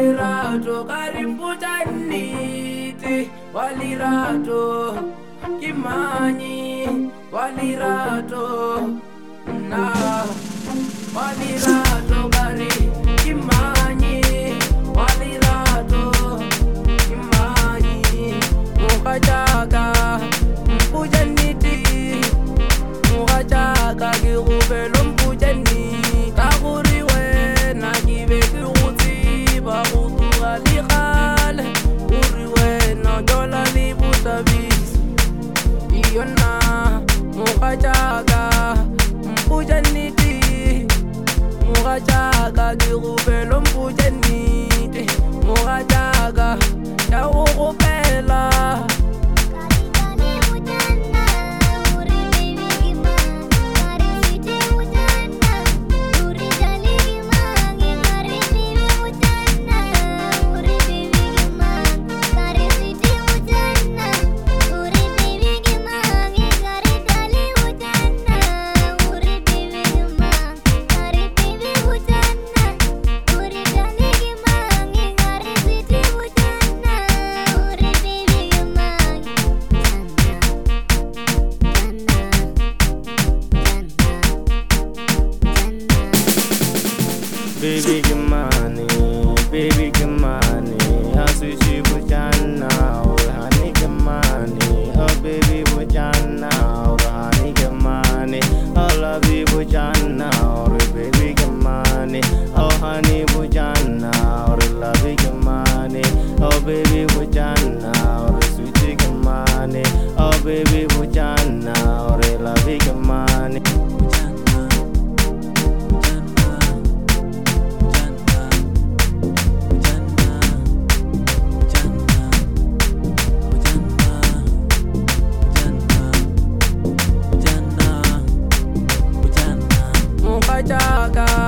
walirato karimputaniti walirato kimanyi walirato na walirato kari kimanyi walirato kimanyi mukachaka mpujaniti mukachaka kirubelo mpujani kakuriwe na kibeki bakutuga likhale uriwe na dola libutabisi iyona mukachaka mpujaniti mukachaka kirubelo mpujaniti mukachaka yakukupela Baby get money, baby get money. I switch you bujana, oh honey get money. Oh baby bujana, oh honey get money. I love you bujana, oh baby get money. Oh honey bujana, oh love you get money. Oh baby bujana, oh sweet you get money. Oh baby bujana, oh love you get money. mukachaka